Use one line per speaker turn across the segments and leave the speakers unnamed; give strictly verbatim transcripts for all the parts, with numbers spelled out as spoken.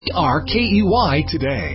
R K E Y today.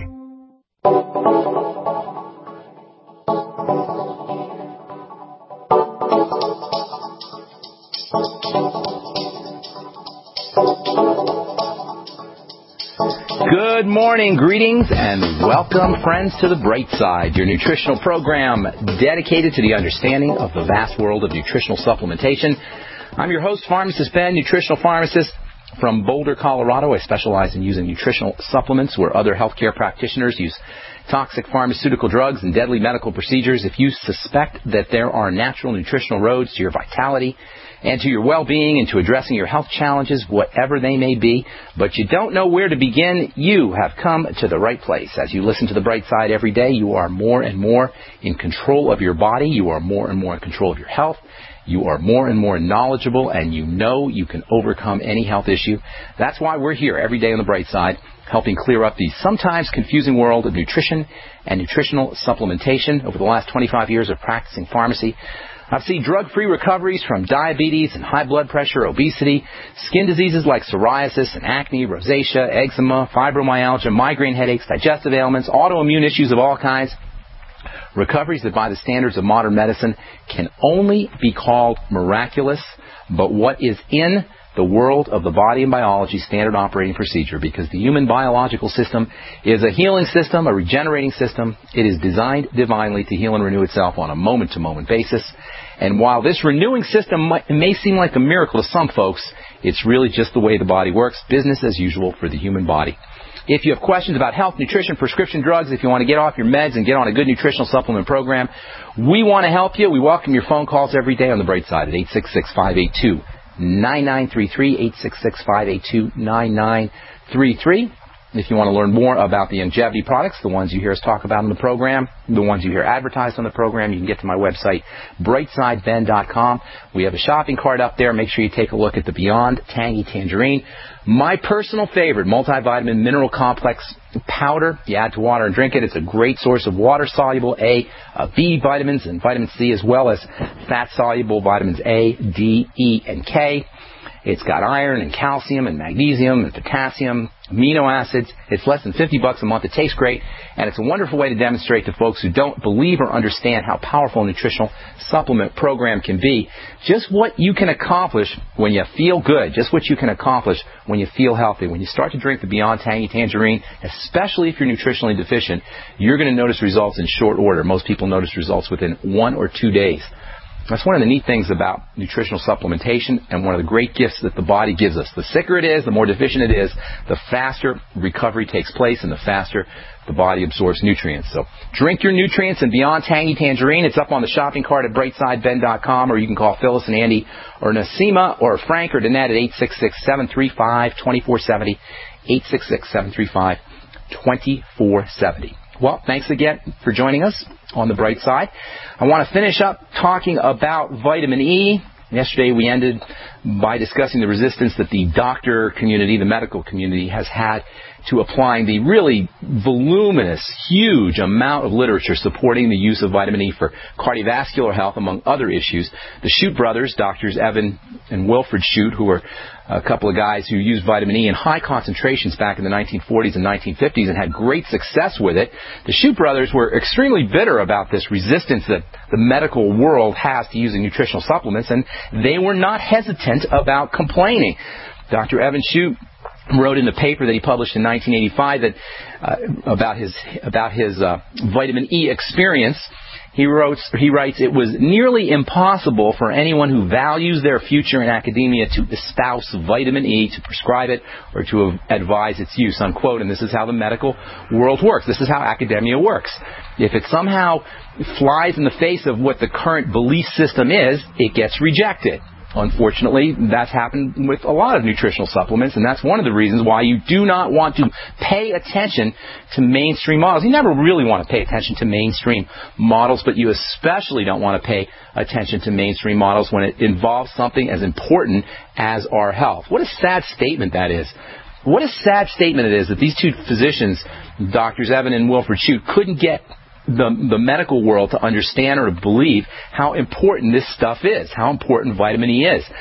Good morning, greetings, and welcome, friends, to The Bright Side, your nutritional program dedicated to the understanding of the vast world of nutritional supplementation. I'm your host, Pharmacist Ben, nutritional pharmacist from Boulder, Colorado. I specialize in using nutritional supplements where other healthcare practitioners use toxic pharmaceutical drugs and deadly medical procedures. If you suspect that there are natural nutritional roads to your vitality and to your well-being and to addressing your health challenges, whatever they may be, but you don't know where to begin, you have come to the right place. As you listen to The Bright Side every day, you are more and more in control of your body. You are more and more in control of your health. You are more and more knowledgeable, and you know you can overcome any health issue. That's why we're here every day on The Bright Side, helping clear up the sometimes confusing world of nutrition and nutritional supplementation. Over the last twenty-five years of practicing pharmacy, I've seen drug-free recoveries from diabetes and high blood pressure, obesity, skin diseases like psoriasis and acne, rosacea, eczema, fibromyalgia, migraine headaches, digestive ailments, autoimmune issues of all kinds. Recoveries that by the standards of modern medicine can only be called miraculous, but what is in the world of the body and biology standard operating procedure, because the human biological system is a healing system, a regenerating system. It is designed divinely to heal and renew itself on a moment-to-moment basis. And while this renewing system might, may seem like a miracle to some folks, it's really just the way the body works, business as usual for the human body. If you have questions about health, nutrition, prescription drugs, if you want to get off your meds and get on a good nutritional supplement program, we want to help you. We welcome your phone calls every day on The Bright Side at eight six six, five eight two, nine nine three three, eight six six, five eight two, nine nine three three. If you want to learn more about the Youngevity products, the ones you hear us talk about in the program, the ones you hear advertised on the program, you can get to my website, bright side ben dot com. We have a shopping cart up there. Make sure you take a look at the Beyond Tangy Tangerine. My personal favorite, multivitamin mineral complex powder. You add to water and drink it. It's a great source of water-soluble A, uh, B vitamins and vitamin C, as well as fat-soluble vitamins A, D, E, and K. It's got iron and calcium and magnesium and potassium, amino acids. It's less than fifty bucks a month. It tastes great, and it's a wonderful way to demonstrate to folks who don't believe or understand how powerful a nutritional supplement program can be just what you can accomplish when you feel good, just what you can accomplish when you feel healthy. When you start to drink the Beyond Tangy Tangerine, especially if you're nutritionally deficient, you're going to notice results in short order. Most people notice results within one or two days. That's one of the neat things about nutritional supplementation and one of the great gifts that the body gives us. The sicker it is, the more deficient it is, the faster recovery takes place and the faster the body absorbs nutrients. So drink your nutrients in Beyond Tangy Tangerine. It's up on the shopping cart at bright side ben dot com, or you can call Phyllis and Andy or Nasima or Frank or Danette at eight six six, seven three five, two four seven zero, eight six six, seven three five, two four seven zero. Well, thanks again for joining us on The Bright Side. I want to finish up talking about vitamin E. Yesterday we ended by discussing the resistance that the doctor community, the medical community, has had to applying the really voluminous, huge amount of literature supporting the use of vitamin E for cardiovascular health, among other issues. The Shute brothers, Doctors Evan and Wilfred Shute, who were a couple of guys who used vitamin E in high concentrations back in the nineteen forties and nineteen fifties and had great success with it. The Shute brothers were extremely bitter about this resistance that the medical world has to using nutritional supplements, and they were not hesitant about complaining. Doctor Evan Shute wrote in a paper that he published in nineteen eighty-five that uh, about his about his uh, vitamin E experience. He wrote, he writes, it was nearly impossible for anyone who values their future in academia to espouse vitamin E, to prescribe it, or to advise its use, unquote. And this is how the medical world works. This is how academia works. If it somehow flies in the face of what the current belief system is, it gets rejected. Unfortunately, that's happened with a lot of nutritional supplements, and that's one of the reasons why you do not want to pay attention to mainstream models. You never really want to pay attention to mainstream models, but you especially don't want to pay attention to mainstream models when it involves something as important as our health. What a sad statement that is. What a sad statement it is that these two physicians, Doctors Evan and Wilfred Shute, couldn't get the the medical world to understand or to believe how important this stuff is, how important vitamin E is.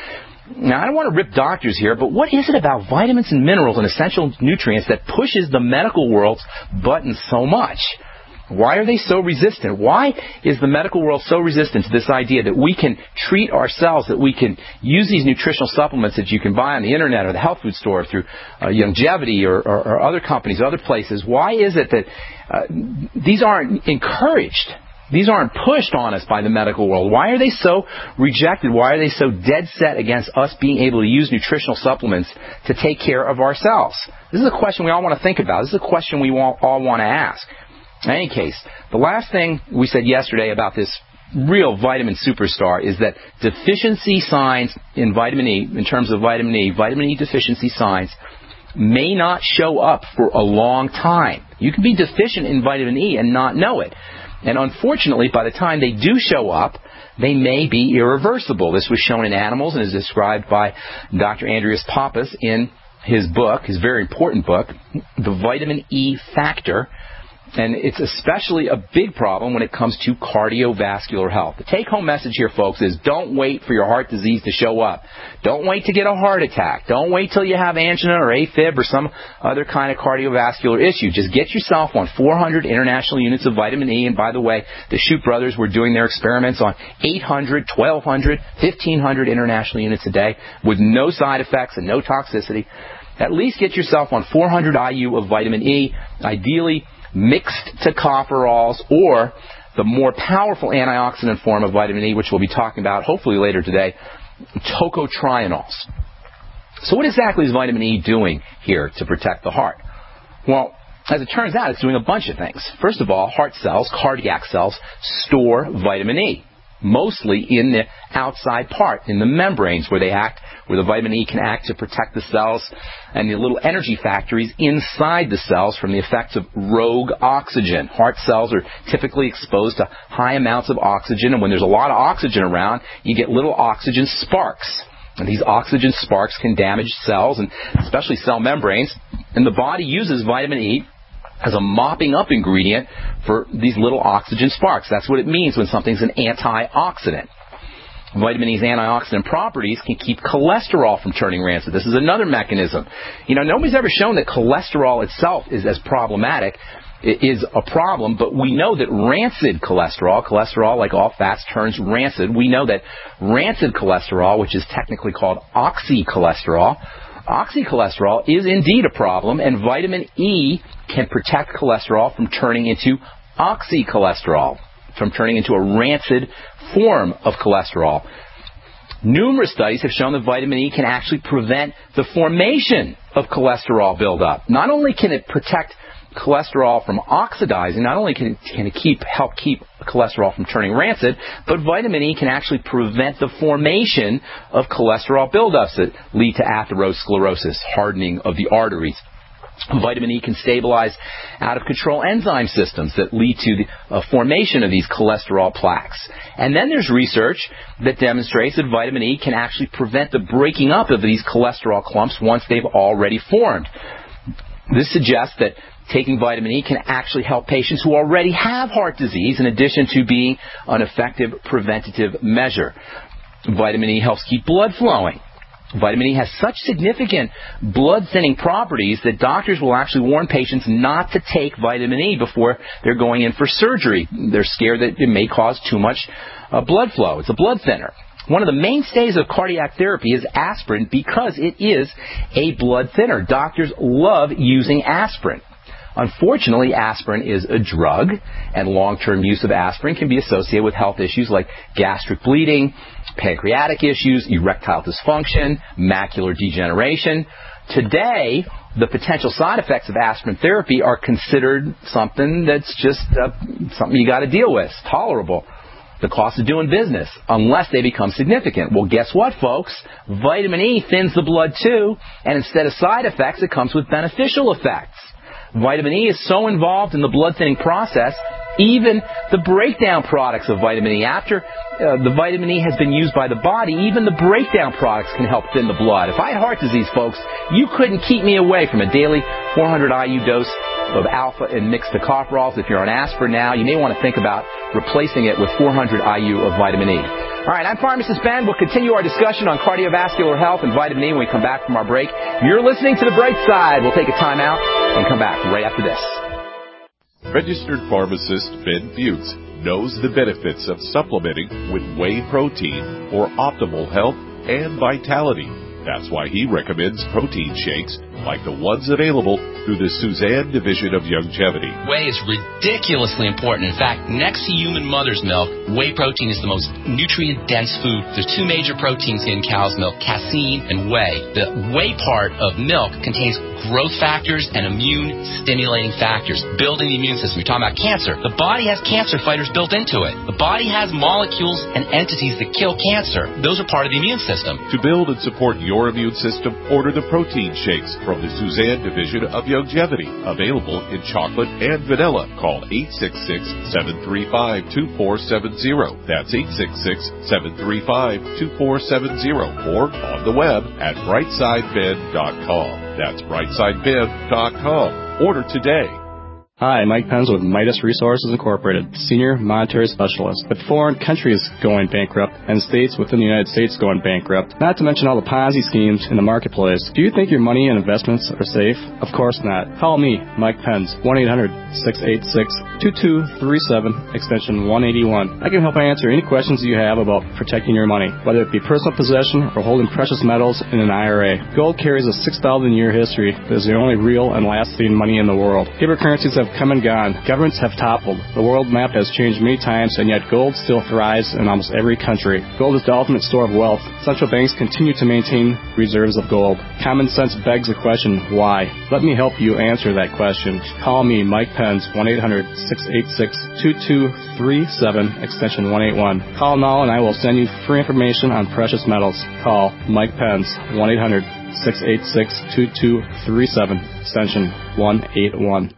Now, I don't want to rip doctors here, but what is it about vitamins and minerals and essential nutrients that pushes the medical world's buttons so much? Why are they so resistant? Why is the medical world so resistant to this idea that we can treat ourselves, that we can use these nutritional supplements that you can buy on the internet or the health food store through uh, Longevity or, or, or other companies, other places? Why is it that uh, these aren't encouraged? These aren't pushed on us by the medical world. Why are they so rejected? Why are they so dead set against us being able to use nutritional supplements to take care of ourselves? This is a question we all want to think about. This is a question we all, all want to ask. In any case, the last thing we said yesterday about this real vitamin superstar is that deficiency signs in vitamin E, in terms of vitamin E, vitamin E deficiency signs may not show up for a long time. You can be deficient in vitamin E and not know it. And unfortunately, by the time they do show up, they may be irreversible. This was shown in animals and is described by Doctor Andreas Pappas in his book, his very important book, The Vitamin E Factor. And it's especially a big problem when it comes to cardiovascular health. The take-home message here, folks, is don't wait for your heart disease to show up. Don't wait to get a heart attack. Don't wait till you have angina or AFib or some other kind of cardiovascular issue. Just get yourself on four hundred international units of vitamin E. And by the way, the Shoup brothers were doing their experiments on eight hundred, twelve hundred, fifteen hundred international units a day with no side effects and no toxicity. At least get yourself on four hundred I U of vitamin E, ideally mixed tocopherols, or the more powerful antioxidant form of vitamin E, which we'll be talking about hopefully later today, tocotrienols. So what exactly is vitamin E doing here to protect the heart? Well, as it turns out, it's doing a bunch of things. First of all, heart cells, cardiac cells, store vitamin E, mostly in the outside part, in the membranes where they act, where the vitamin E can act to protect the cells and the little energy factories inside the cells from the effects of rogue oxygen. Heart cells are typically exposed to high amounts of oxygen, and when there's a lot of oxygen around, you get little oxygen sparks. And these oxygen sparks can damage cells, and especially cell membranes, and the body uses vitamin E as a mopping up ingredient for these little oxygen sparks. That's what it means when something's an antioxidant. Vitamin E's antioxidant properties can keep cholesterol from turning rancid. This is another mechanism. You know, nobody's ever shown that cholesterol itself is as problematic. It is a problem, but we know that rancid cholesterol, cholesterol like all fats turns rancid. We know that rancid cholesterol, which is technically called oxycholesterol, oxycholesterol is indeed a problem, and vitamin E can protect cholesterol from turning into oxycholesterol, from turning into a rancid form of cholesterol. Numerous studies have shown that vitamin E can actually prevent the formation of cholesterol buildup. Not only can it protect cholesterol from oxidizing, not only can it, can it keep, help keep cholesterol from turning rancid, but vitamin E can actually prevent the formation of cholesterol buildups that lead to atherosclerosis, hardening of the arteries. Vitamin E can stabilize out-of-control enzyme systems that lead to the uh, formation of these cholesterol plaques. And then there's research that demonstrates that vitamin E can actually prevent the breaking up of these cholesterol clumps once they've already formed. This suggests that taking vitamin E can actually help patients who already have heart disease, in addition to being an effective preventative measure. Vitamin E helps keep blood flowing. Vitamin E has such significant blood-thinning properties that doctors will actually warn patients not to take vitamin E before they're going in for surgery. They're scared that it may cause too much uh, blood flow. It's a blood thinner. One of the mainstays of cardiac therapy is aspirin because it is a blood thinner. Doctors love using aspirin. Unfortunately, aspirin is a drug, and long-term use of aspirin can be associated with health issues like gastric bleeding, pancreatic issues, erectile dysfunction, macular degeneration. Today, the potential side effects of aspirin therapy are considered something that's just uh, something you got to deal with, tolerable. The cost of doing business, unless they become significant. Well, guess what, folks? Vitamin E thins the blood too, and instead of side effects, it comes with beneficial effects. Vitamin E is so involved in the blood thinning process, even the breakdown products of vitamin E, after uh, the vitamin E has been used by the body, even the breakdown products can help thin the blood. If I had heart disease, folks, you couldn't keep me away from a daily four hundred I U dose of alpha and mixed tocopherols. If you're on aspirin now, you may want to think about replacing it with four hundred I U of vitamin E. All right, I'm Pharmacist Ben. We'll continue our discussion on cardiovascular health and vitamin E when we come back from our break. You're listening to The Bright Side. We'll take a time out and come back right after this.
Registered pharmacist Ben Fuchs knows the benefits of supplementing with whey protein for optimal health and vitality. That's why he recommends protein shakes like the ones available through the Suzanne Division of Youngevity.
Whey is ridiculously important. In fact, next to human mother's milk, whey protein is the most nutrient-dense food. There's two major proteins in cow's milk, casein and whey. The whey part of milk contains growth factors and immune-stimulating factors, building the immune system. You're talking about cancer. The body has cancer fighters built into it. The body has molecules and entities that kill cancer. Those are part of the immune system.
To build and support your immune system, order the protein shakes from the Suzanne Division of Youngevity, available in chocolate and vanilla. Call eight six six, seven three five, two four seven zero. That's eight six six, seven three five, two four seven zero, or on the web at brightside ben dot com. That's brightside ben dot com. Order today.
Hi, Mike Penz with Midas Resources Incorporated, Senior Monetary Specialist. With foreign countries going bankrupt and states within the United States going bankrupt, not to mention all the Ponzi schemes in the marketplace, do you think your money and investments are safe? Of course not. Call me, Mike Penz, one eight hundred, six eight six, two two three seven, extension one eighty-one. I can help answer any questions you have about protecting your money, whether it be personal possession or holding precious metals in an I R A. Gold carries a six thousand year history that is the only real and lasting money in the world. Paper currencies have come and gone. Governments have toppled. The world map has changed many times, and yet gold still thrives in almost every country. Gold is the ultimate store of wealth. Central banks continue to maintain reserves of gold. Common sense begs the question, why? Let me help you answer that question. Call me, Mike Penz, one eight hundred, six eight six, two two three seven, extension one eighty-one. Call now and I will send you free information on precious metals. Call Mike Penz, one eight hundred, six eight six, two two three seven, extension one eighty-one.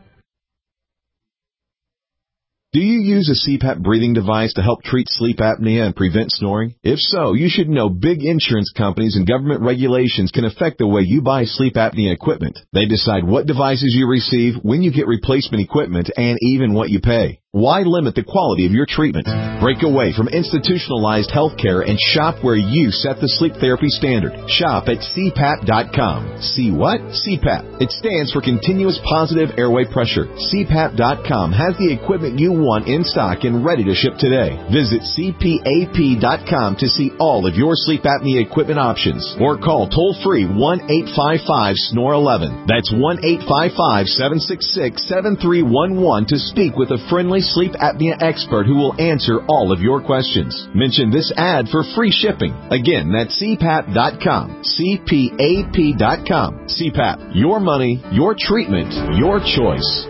Do you use a C PAP breathing device to help treat sleep apnea and prevent snoring? If so, you should know big insurance companies and government regulations can affect the way you buy sleep apnea equipment. They decide what devices you receive, when you get replacement equipment, and even what you pay. Why limit the quality of your treatment? Break away from institutionalized health care and shop where you set the sleep therapy standard. Shop at C PAP dot com. See what? C PAP. It stands for Continuous Positive Airway Pressure. C PAP dot com has the equipment you want in stock and ready to ship today. Visit C P A P dot com to see all of your sleep apnea equipment options, or call toll-free one eight five five, S N O R eleven. That's one eight five five, seven six six, seven three one one to speak with a friendly sleep apnea expert who will answer all of your questions. Mention this ad for free shipping. Again, that's C PAP dot com. C P A P dot com. C PAP. Your money, your treatment, your choice.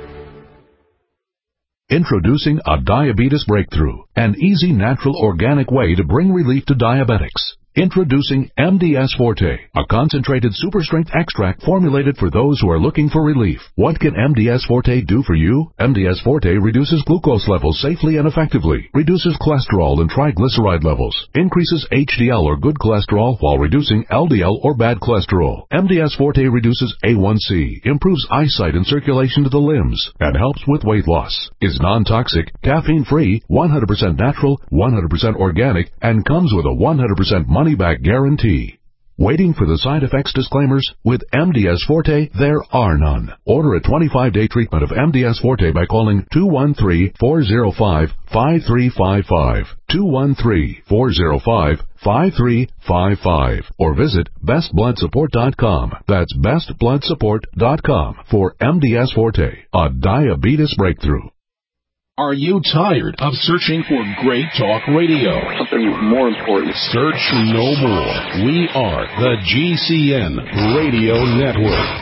Introducing a diabetes breakthrough, an easy, natural, organic way to bring relief to diabetics. Introducing M D S Forte, a concentrated super-strength extract formulated for those who are looking for relief. What can M D S Forte do for you? M D S Forte reduces glucose levels safely and effectively, reduces cholesterol and triglyceride levels, increases H D L or good cholesterol while reducing L D L or bad cholesterol. M D S Forte reduces A one C, improves eyesight and circulation to the limbs, and helps with weight loss. Is non-toxic, caffeine-free, one hundred percent natural, one hundred percent organic, and comes with a one hundred percent money-back guarantee. Waiting for the side effects disclaimers? With M D S Forte, there are none. Order a twenty-five day treatment of M D S Forte by calling two one three, four zero five, five three five five, two one three, four zero five, five three five five, or visit best blood support dot com. That's best blood support dot com for M D S Forte, a diabetes breakthrough.
Are you tired of searching for great talk radio?
Something more important.
Search no more. We are the G C N Radio Network.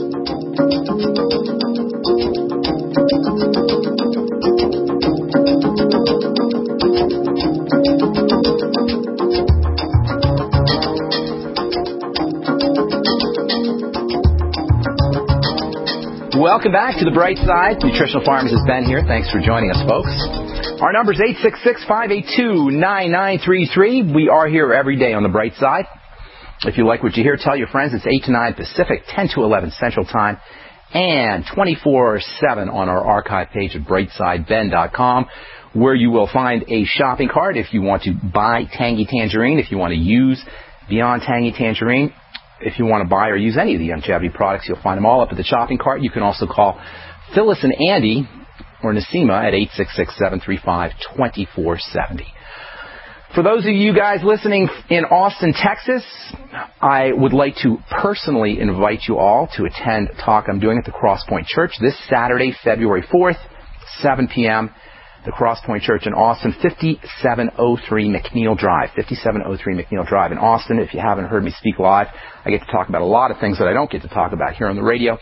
Welcome back to The Bright Side. Nutritional Pharmacist Ben here. Thanks for joining us, folks. Our number is eight six six, five eight two, nine nine three three. We are here every day on The Bright Side. If you like what you hear, tell your friends. It's eight to nine Pacific, ten to eleven Central Time, and twenty-four seven on our archive page at brightside ben dot com, where you will find a shopping cart if you want to buy Tangy Tangerine, if you want to use Beyond Tangy Tangerine. If you want to buy or use any of the Youngevity products, you'll find them all up at the shopping cart. You can also call Phyllis and Andy or Nasima at eight six six, seven three five, two four seven zero. For those of you guys listening in Austin, Texas, I would like to personally invite you all to attend a talk I'm doing at the Crosspoint Church this Saturday, February fourth, seven p.m., the Crosspoint Church in Austin, fifty-seven oh three McNeil Drive. fifty-seven oh three McNeil Drive in Austin. If you haven't heard me speak live, I get to talk about a lot of things that I don't get to talk about here on the radio.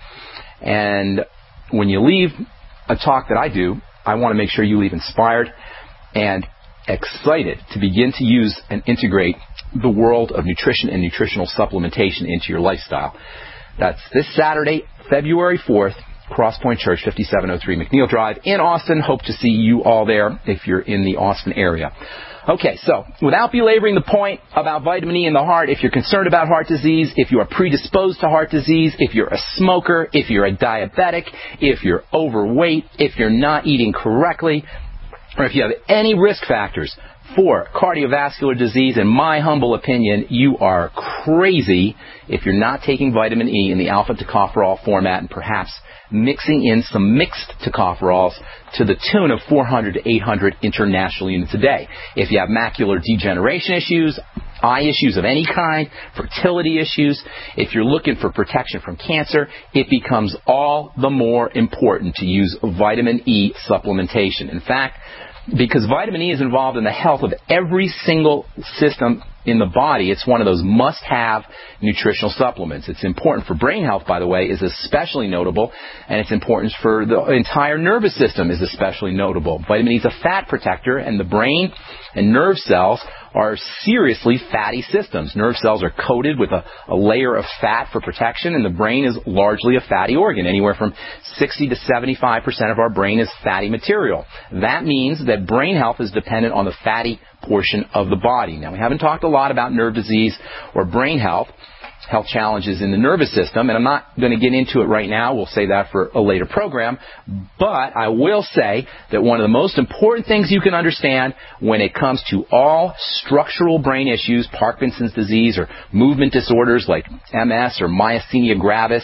And when you leave a talk that I do, I want to make sure you leave inspired and excited to begin to use and integrate the world of nutrition and nutritional supplementation into your lifestyle. That's this Saturday, February fourth, Crosspoint Church, fifty-seven oh three McNeil Drive in Austin. Hope to see you all there if you're in the Austin area. Okay, so without belaboring the point about vitamin E in the heart, if you're concerned about heart disease, if you are predisposed to heart disease, if you're a smoker, if you're a diabetic, if you're overweight, if you're not eating correctly, or if you have any risk factors for cardiovascular disease, in my humble opinion, you are crazy if you're not taking vitamin E in the alpha tocopherol format and perhaps mixing in some mixed tocopherols to the tune of four hundred to eight hundred international units a day. If you have macular degeneration issues, eye issues of any kind, fertility issues, if you're looking for protection from cancer, it becomes all the more important to use vitamin E supplementation. In fact, because vitamin E is involved in the health of every single system in the body, it's one of those must-have nutritional supplements. It's important for brain health, by the way, is especially notable, and its importance for the entire nervous system is especially notable. Vitamin E is a fat protector, and the brain and nerve cells are seriously fatty systems. Nerve cells are coated with a, a layer of fat for protection, and the brain is largely a fatty organ. Anywhere from sixty to seventy-five percent of our brain is fatty material. That means that brain health is dependent on the fatty portion of the body. Now, we haven't talked a lot about nerve disease or brain health, health challenges in the nervous system, and I'm not going to get into it right now. We'll say that for a later program. But I will say that one of the most important things you can understand when it comes to all structural brain issues, Parkinson's disease or movement disorders like M S or myasthenia gravis,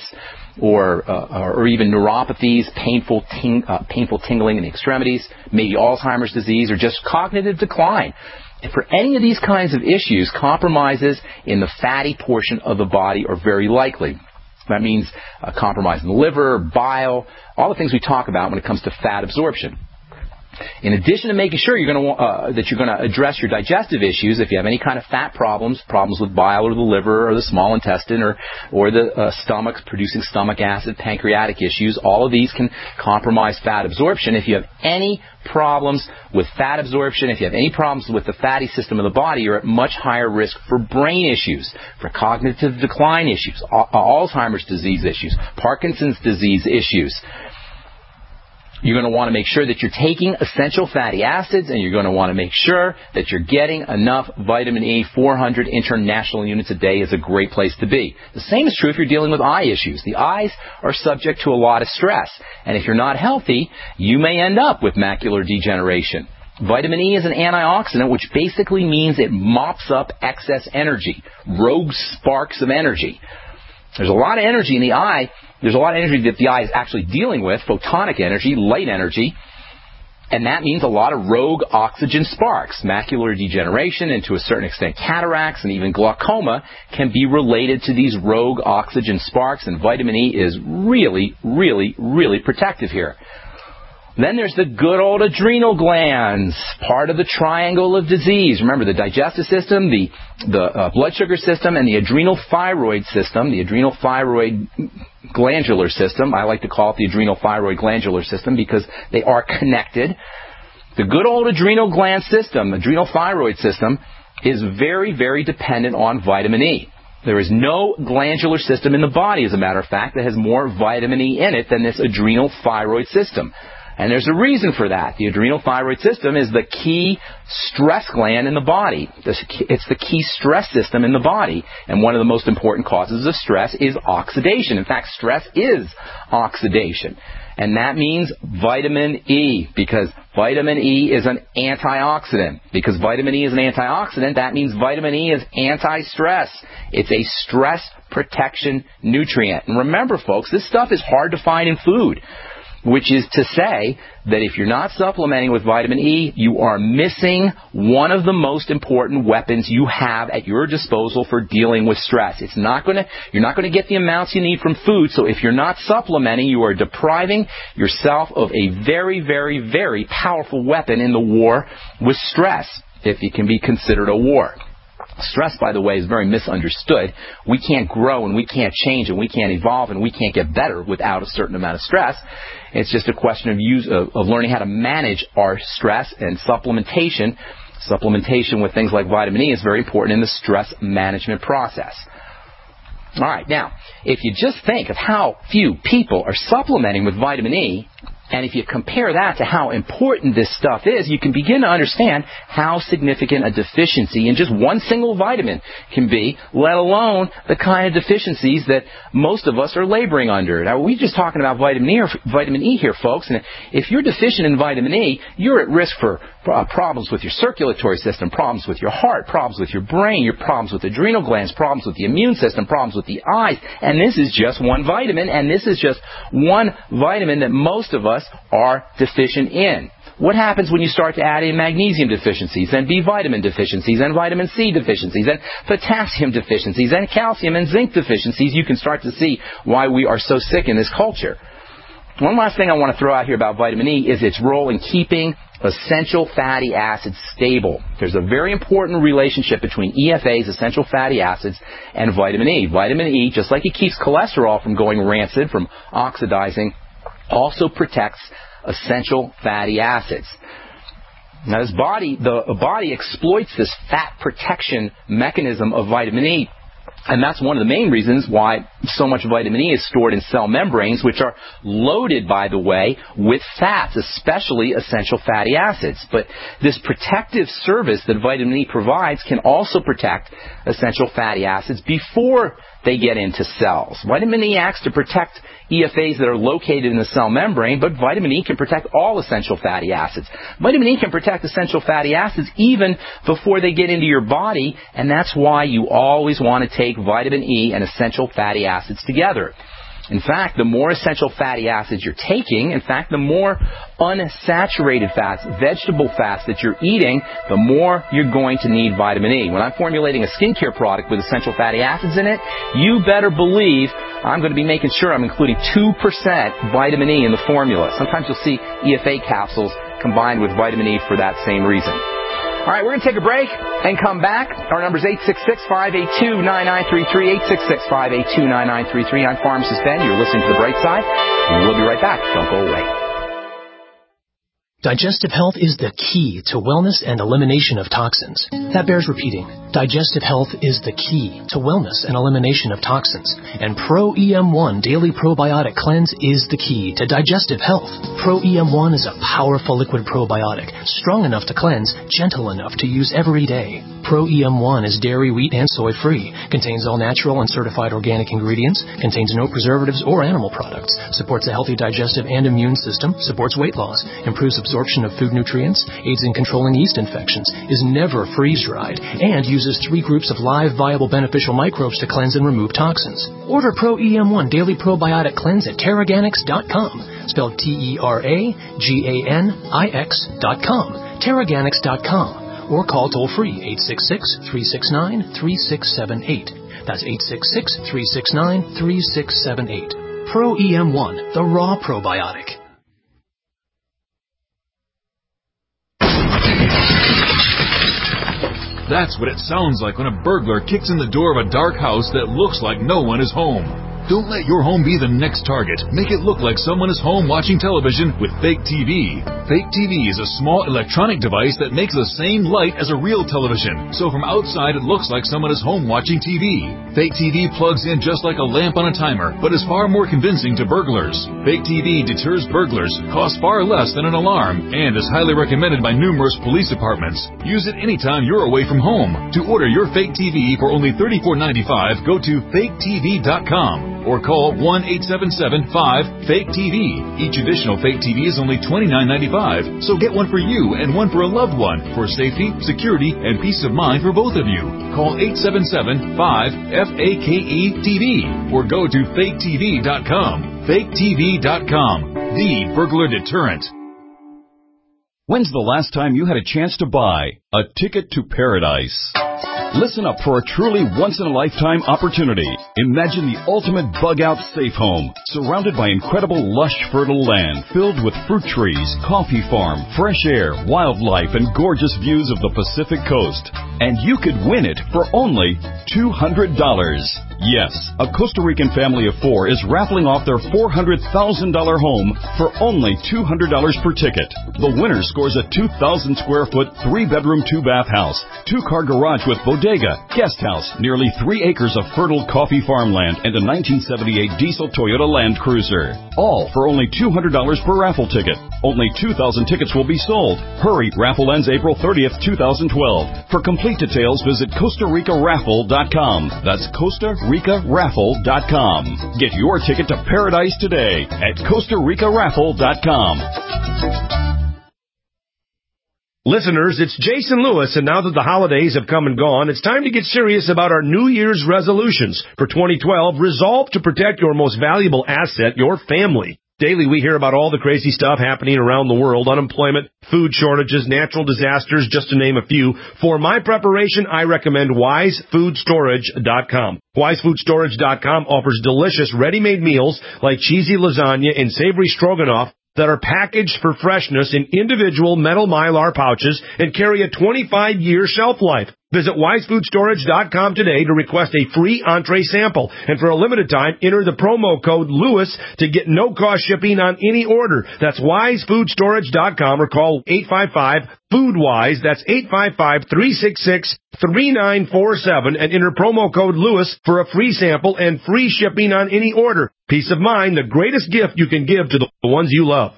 or uh, or even neuropathies, painful ting- uh, painful tingling in the extremities, maybe Alzheimer's disease, or just cognitive decline. And for any of these kinds of issues, compromises in the fatty portion of the body are very likely. That means uh, compromise in the liver, bile, all the things we talk about when it comes to fat absorption. In addition to making sure you're going to, uh, that you're going to address your digestive issues, if you have any kind of fat problems, problems with bile or the liver or the small intestine or, or the uh, stomach, producing stomach acid, pancreatic issues, all of these can compromise fat absorption. If you have any problems with fat absorption, if you have any problems with the fatty system of the body, you're at much higher risk for brain issues, for cognitive decline issues, Alzheimer's disease issues, Parkinson's disease issues. You're going to want to make sure that you're taking essential fatty acids, and you're going to want to make sure that you're getting enough vitamin E. four hundred international units a day is a great place to be. The same is true if you're dealing with eye issues. The eyes are subject to a lot of stress, and if you're not healthy, you may end up with macular degeneration. Vitamin E is an antioxidant, which basically means it mops up excess energy, rogue sparks of energy. There's a lot of energy in the eye. There's a lot of energy that the eye is actually dealing with, photonic energy, light energy, and that means a lot of rogue oxygen sparks. Macular degeneration and to a certain extent cataracts and even glaucoma can be related to these rogue oxygen sparks, and vitamin E is really, really, really protective here. Then there's the good old adrenal glands, part of the triangle of disease. Remember, the digestive system, the, the uh, blood sugar system, and the adrenal thyroid system, the adrenal thyroid glandular system. I like to call it the adrenal thyroid glandular system because they are connected. The good old adrenal gland system, adrenal thyroid system, is very, very dependent on vitamin E. There is no glandular system in the body, as a matter of fact, that has more vitamin E in it than this adrenal thyroid system. And there's a reason for that. The adrenal thyroid system is the key stress gland in the body. It's the key stress system in the body. And one of the most important causes of stress is oxidation. In fact, stress is oxidation. And that means vitamin E, because vitamin E is an antioxidant. Because vitamin E is an antioxidant, that means vitamin E is anti-stress. It's a stress protection nutrient. And remember, folks, this stuff is hard to find in food, which is to say that if you're not supplementing with vitamin E, you are missing one of the most important weapons you have at your disposal for dealing with stress. It's not going to, you're not going to get the amounts you need from food, so if you're not supplementing, you are depriving yourself of a very, very, very powerful weapon in the war with stress, if it can be considered a war. Stress, by the way, is very misunderstood. We can't grow and we can't change and we can't evolve and we can't get better without a certain amount of stress. It's just a question of, use, of, of learning how to manage our stress, and supplementation. Supplementation with things like vitamin E is very important in the stress management process. All right, now, if you just think of how few people are supplementing with vitamin E, and if you compare that to how important this stuff is, you can begin to understand how significant a deficiency in just one single vitamin can be, let alone the kind of deficiencies that most of us are laboring under. Now, we're just talking about vitamin E, or vitamin E here, folks, and if you're deficient in vitamin E, you're at risk for uh, problems with your circulatory system, problems with your heart, problems with your brain, your problems with adrenal glands, problems with the immune system, problems with the eyes, and this is just one vitamin, and this is just one vitamin that most of us are deficient in. What happens when you start to add in magnesium deficiencies, and B vitamin deficiencies, and vitamin C deficiencies, and potassium deficiencies, and calcium and zinc deficiencies? You can start to see why we are so sick in this culture. One last thing I want to throw out here about vitamin E is its role in keeping essential fatty acids stable. There's a very important relationship between E F As, essential fatty acids, and vitamin E. Vitamin E, just like it keeps cholesterol from going rancid, from oxidizing, also protects essential fatty acids. Now, this body, the body exploits this fat protection mechanism of vitamin E, and that's one of the main reasons why so much vitamin E is stored in cell membranes, which are loaded, by the way, with fats, especially essential fatty acids. But this protective service that vitamin E provides can also protect essential fatty acids before they get into cells. Vitamin E acts to protect E F As that are located in the cell membrane, but vitamin E can protect all essential fatty acids. Vitamin E can protect essential fatty acids even before they get into your body, and that's why you always want to take vitamin E and essential fatty acids together. In fact, the more essential fatty acids you're taking, in fact, the more unsaturated fats, vegetable fats that you're eating, the more you're going to need vitamin E. When I'm formulating a skincare product with essential fatty acids in it, you better believe I'm going to be making sure I'm including two percent vitamin E in the formula. Sometimes you'll see E F A capsules combined with vitamin E for that same reason. All right, we're going to take a break and come back. Our number is eight six six, five eight two, nine nine three three, eight six six, five eight two, nine nine three three. I'm Pharmacist Ben. You're listening to The Bright Side. We'll be right back. Don't go away.
Digestive health is the key to wellness and elimination of toxins. That bears repeating. Digestive health is the key to wellness and elimination of toxins. And Pro E M one Daily Probiotic Cleanse is the key to digestive health. Pro E M one is a powerful liquid probiotic, strong enough to cleanse, gentle enough to use every day. Pro E M one is dairy, wheat, and soy free, contains all natural and certified organic ingredients, contains no preservatives or animal products, supports a healthy digestive and immune system, supports weight loss, improves absorption of food nutrients, aids in controlling yeast infections, is never freeze-dried, and uses three groups of live, viable, beneficial microbes to cleanse and remove toxins. Order Pro E M one Daily Probiotic Cleanse at Teraganix dot com, spelled T E R A G A N I X dot com, Teraganix dot com, or call toll-free eight six six, three six nine, three six seven eight. That's eight six six, three six nine, three six seven eight. Pro E M one, the raw probiotic.
That's what it sounds like when a burglar kicks in the door of a dark house that looks like no one is home. Don't let your home be the next target. Make it look like someone is home watching television with Fake T V. Fake T V is a small electronic device that makes the same light as a real television. So from outside, it looks like someone is home watching T V. Fake T V plugs in just like a lamp on a timer, but is far more convincing to burglars. Fake T V deters burglars, costs far less than an alarm, and is highly recommended by numerous police departments. Use it anytime you're away from home. To order your Fake T V for only thirty-four ninety-five, go to fake T V dot com or call one eight seven seven five fake T V. Each additional Fake T V is only twenty-nine ninety-five, so get one for you and one for a loved one for safety, security, and peace of mind for both of you. Call eight seven seven five F A K E T V or go to fake T V dot com. fake T V dot com, the burglar deterrent.
When's the last time you had a chance to buy a ticket to paradise? Listen up for a truly once-in-a-lifetime opportunity. Imagine the ultimate bug-out safe home, surrounded by incredible lush, fertile land filled with fruit trees, coffee farm, fresh air, wildlife, and gorgeous views of the Pacific coast. And you could win it for only two hundred dollars. Yes, a Costa Rican family of four is raffling off their four hundred thousand dollars home for only two hundred dollars per ticket. The winner scores a two thousand square foot, three-bedroom, two-bath house, two-car garage with bodega, guest house, nearly three acres of fertile coffee farmland, and a nineteen seventy-eight diesel Toyota Land Cruiser. All for only two hundred dollars per raffle ticket. Only two thousand tickets will be sold. Hurry, raffle ends April thirtieth, two thousand twelve. For complete details, visit Costa Rica Raffle dot com. That's Costa Rica Raffle dot com. Get your ticket to paradise today at Costa Rica Raffle dot com.
Listeners, it's Jason Lewis, and now that the holidays have come and gone, it's time to get serious about our New Year's resolutions. For twenty twelve, resolve to protect your most valuable asset, your family. Daily, we hear about all the crazy stuff happening around the world, unemployment, food shortages, natural disasters, just to name a few. For my preparation, I recommend wise food storage dot com. wise food storage dot com offers delicious ready-made meals like cheesy lasagna and savory stroganoff that are packaged for freshness in individual metal Mylar pouches and carry a twenty-five year shelf life. Visit wise food storage dot com today to request a free entree sample. And for a limited time, enter the promo code Lewis to get no-cost shipping on any order. That's wise food storage dot com or call eight five five FoodWise. That's eight five five, three six six, three nine four seven and enter promo code Lewis for a free sample and free shipping on any order. Peace of mind, the greatest gift you can give to the ones you love.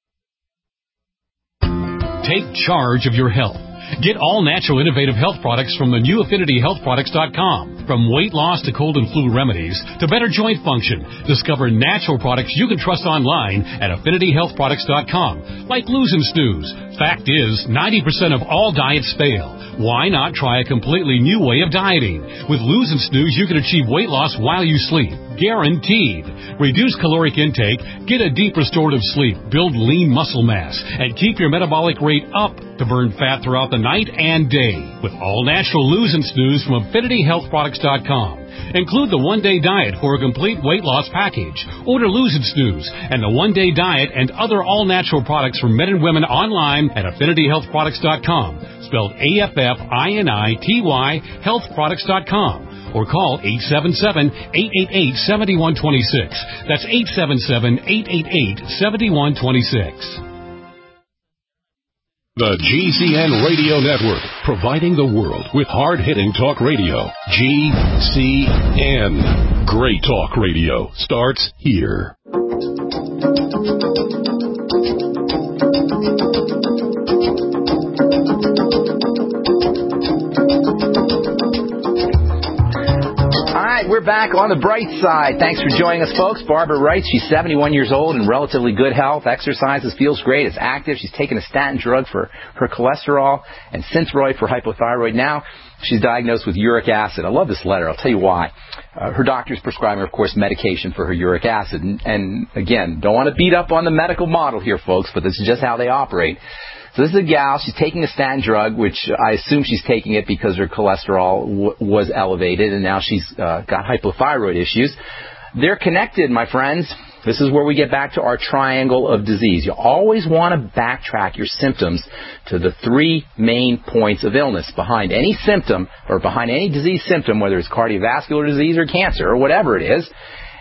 Take charge of your health. Get all natural innovative health products from the new affinity health products dot com. From weight loss to cold and flu remedies to better joint function, discover natural products you can trust online at affinity health products dot com, like Lose and Snooze. Fact is, ninety percent of all diets fail. Why not try a completely new way of dieting? With Lose and Snooze, you can achieve weight loss while you sleep. Guaranteed. Reduce caloric intake, get a deep restorative sleep, build lean muscle mass, and keep your metabolic rate up to burn fat throughout the night and day. With all natural Lose and Snooze from affinity health products dot com. Include the one-day diet for a complete weight loss package. Order Lose and Snooze and the one-day diet and other all-natural products for men and women online at affinity health products dot com. Spelled A F F I N I T Y health products dot com. Or call eight seven seven, eight eight eight, seven one two six. That's eight seven seven, eight eight eight, seven one two six.
The G C N Radio Network, providing the world with hard-hitting talk radio. G C N. Great talk radio starts here.
We're back on the bright side. Thanks for joining us, folks. Barbara writes she's seventy-one years old in relatively good health, exercises, feels great, is active. She's taken a statin drug for her cholesterol and Synthroid for hypothyroid. Now she's diagnosed with uric acid. I love this letter. I'll tell you why. Uh, her doctor's prescribing her, of course, medication for her uric acid. And, and again, don't want to beat up on the medical model here, folks, but this is just how they operate. So this is a gal. She's taking a statin drug, which I assume she's taking it because her cholesterol w- was elevated, and now she's uh, got hypothyroid issues. They're connected, my friends. This is where we get back to our triangle of disease. You always want to backtrack your symptoms to the three main points of illness. Behind any symptom, or behind any disease symptom, whether it's cardiovascular disease or cancer or whatever it is,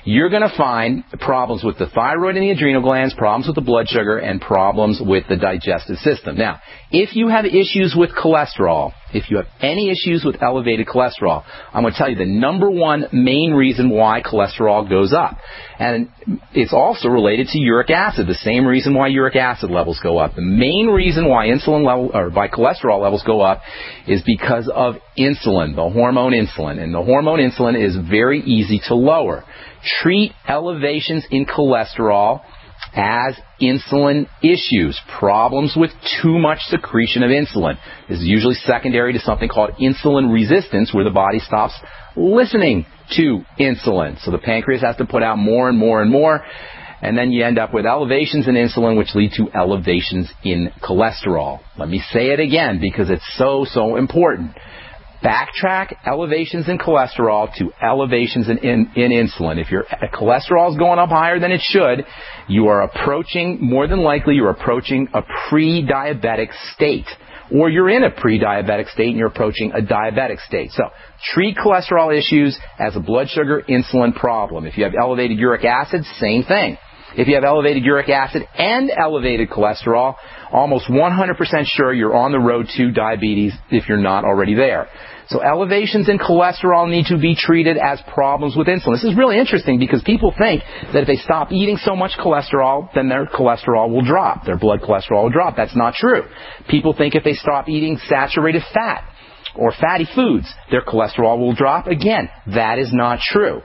you're going to find problems with the thyroid and the adrenal glands, problems with the blood sugar, and problems with the digestive system. Now, if you have issues with cholesterol, if you have any issues with elevated cholesterol, I'm going to tell you the number one main reason why cholesterol goes up. And it's also related to uric acid, the same reason why uric acid levels go up. The main reason why insulin level, or why cholesterol levels go up is because of insulin, the hormone insulin. And the hormone insulin is very easy to lower. Treat elevations in cholesterol as insulin issues, problems with too much secretion of insulin. This is usually secondary to something called insulin resistance, where the body stops listening to insulin. So the pancreas has to put out more and more and more, and then you end up with elevations in insulin, which lead to elevations in cholesterol. Let me say it again because it's so, so important. Backtrack elevations in cholesterol to elevations in, in, in insulin. If your cholesterol is going up higher than it should, you are approaching, more than likely, you're approaching a pre-diabetic state. Or you're in a pre-diabetic state and you're approaching a diabetic state. So, treat cholesterol issues as a blood sugar insulin problem. If you have elevated uric acid, same thing. If you have elevated uric acid and elevated cholesterol, almost one hundred percent sure you're on the road to diabetes if you're not already there. So elevations in cholesterol need to be treated as problems with insulin. This is really interesting because people think that if they stop eating so much cholesterol, then their cholesterol will drop. Their blood cholesterol will drop. That's not true. People think if they stop eating saturated fat or fatty foods, their cholesterol will drop. Again, that is not true.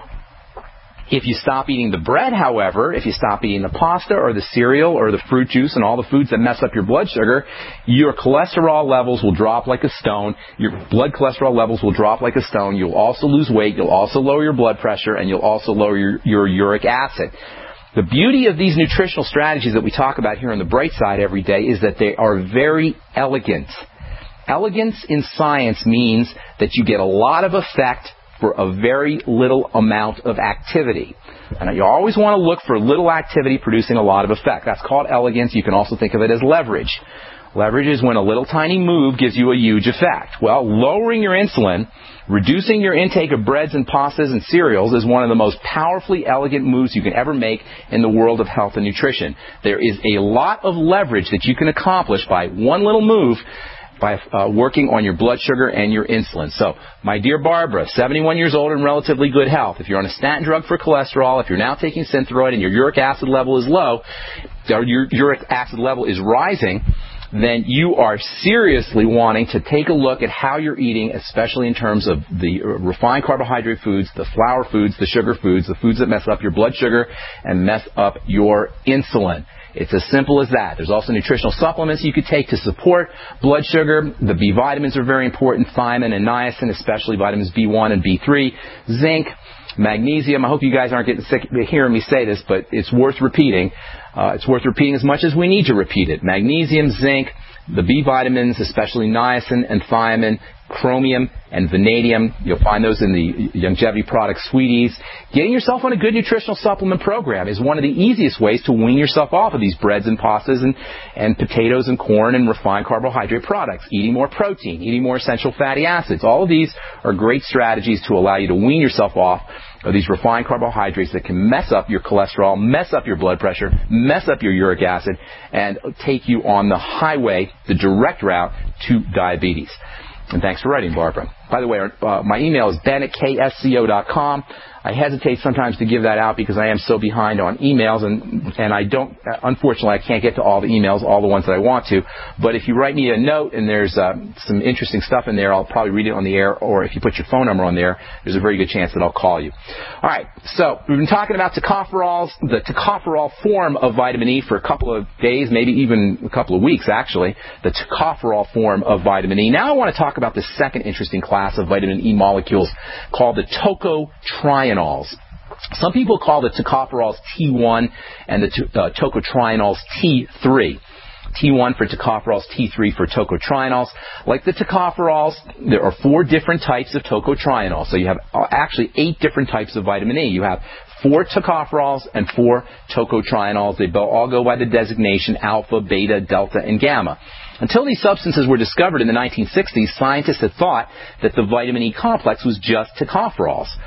If you stop eating the bread, however, if you stop eating the pasta or the cereal or the fruit juice and all the foods that mess up your blood sugar, your cholesterol levels will drop like a stone. Your blood cholesterol levels will drop like a stone. You'll also lose weight. You'll also lower your blood pressure, and you'll also lower your, your uric acid. The beauty of these nutritional strategies that we talk about here on the Bright Side every day is that they are very elegant. Elegance in science means that you get a lot of effect for a very little amount of activity. And you always want to look for little activity producing a lot of effect. That's called elegance. You can also think of it as leverage. Leverage is when a little tiny move gives you a huge effect. Well, lowering your insulin, reducing your intake of breads and pastas and cereals is one of the most powerfully elegant moves you can ever make in the world of health and nutrition. There is a lot of leverage that you can accomplish by one little move by uh, working on your blood sugar and your insulin. So, my dear Barbara, seventy-one years old and relatively good health, if you're on a statin drug for cholesterol, if you're now taking Synthroid and your uric acid level is low, or your uric acid level is rising, then you are seriously wanting to take a look at how you're eating, especially in terms of the refined carbohydrate foods, the flour foods, the sugar foods, the foods that mess up your blood sugar and mess up your insulin. It's as simple as that. There's also nutritional supplements you could take to support blood sugar. The B vitamins are very important, thiamine and niacin, especially vitamins B one and B three, zinc, magnesium. I hope you guys aren't getting sick of hearing me say this, but it's worth repeating. Uh, it's worth repeating as much as we need to repeat it. Magnesium, zinc, the B vitamins, especially niacin and thiamine, chromium and vanadium. You'll find those in the Longevity product Sweeties. Getting yourself on a good nutritional supplement program is one of the easiest ways to wean yourself off of these breads and pastas and, and potatoes and corn and refined carbohydrate products. Eating more protein, eating more essential fatty acids. All of these are great strategies to allow you to wean yourself off of these refined carbohydrates that can mess up your cholesterol, mess up your blood pressure, mess up your uric acid, and take you on the highway, the direct route to diabetes. And thanks for writing, Barbara. By the way, uh, my email is ben at k s c o dot com. I hesitate sometimes to give that out because I am so behind on emails, and and I don't, unfortunately, I can't get to all the emails, all the ones that I want to. But if you write me a note and there's uh, some interesting stuff in there, I'll probably read it on the air, or if you put your phone number on there, there's a very good chance that I'll call you. All right, so we've been talking about tocopherols, the tocopherol form of vitamin E for a couple of days, maybe even a couple of weeks, actually, the tocopherol form of vitamin E. Now I want to talk about the second interesting class of vitamin E molecules called the tocotrienols. Some people call the tocopherols T one and the uh, tocotrienols T three. T one for tocopherols, T three for tocotrienols. Like the tocopherols, there are four different types of tocotrienols. So you have uh, actually eight different types of vitamin E. You have four tocopherols and four tocotrienols. They all go by the designation alpha, beta, delta, and gamma. Until these substances were discovered in the nineteen sixties, scientists had thought that the vitamin E complex was just tocopherols.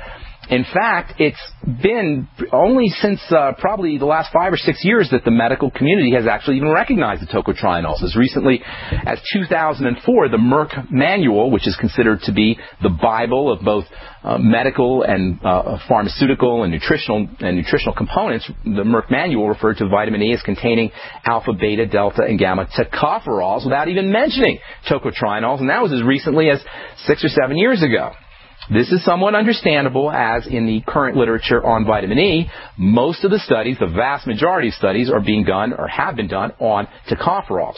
In fact, it's been only since uh, probably the last five or six years that the medical community has actually even recognized the tocotrienols. As recently as two thousand four, the Merck Manual, which is considered to be the Bible of both uh, medical and uh, pharmaceutical and nutritional and nutritional components, the Merck Manual referred to vitamin E as containing alpha, beta, delta, and gamma tocopherols without even mentioning tocotrienols, and that was as recently as six or seven years ago. This is somewhat understandable, as in the current literature on vitamin E, most of the studies, the vast majority of studies, are being done or have been done on tocopherols.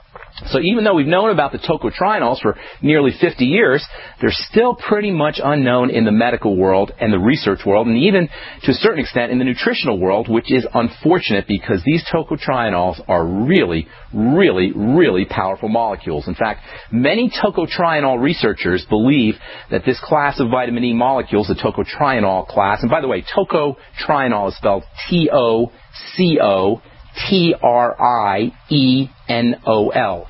So even though we've known about the tocotrienols for nearly fifty years, they're still pretty much unknown in the medical world and the research world, and even to a certain extent in the nutritional world, which is unfortunate because these tocotrienols are really, really, really powerful molecules. In fact, many tocotrienol researchers believe that this class of vitamin E molecules, the tocotrienol class, and by the way, tocotrienol is spelled T O C O T R I E N O L,